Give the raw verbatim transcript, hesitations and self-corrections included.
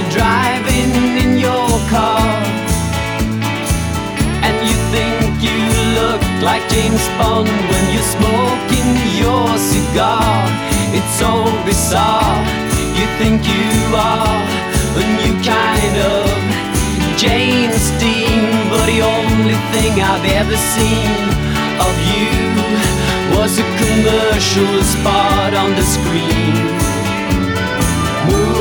you're driving in your car, and you think you look like James Bond when you're smoking your cigar. It's so bizarre, you think you are a new kind of James Dean, but the only thing I've ever seen of you was a commercial spot on the screen.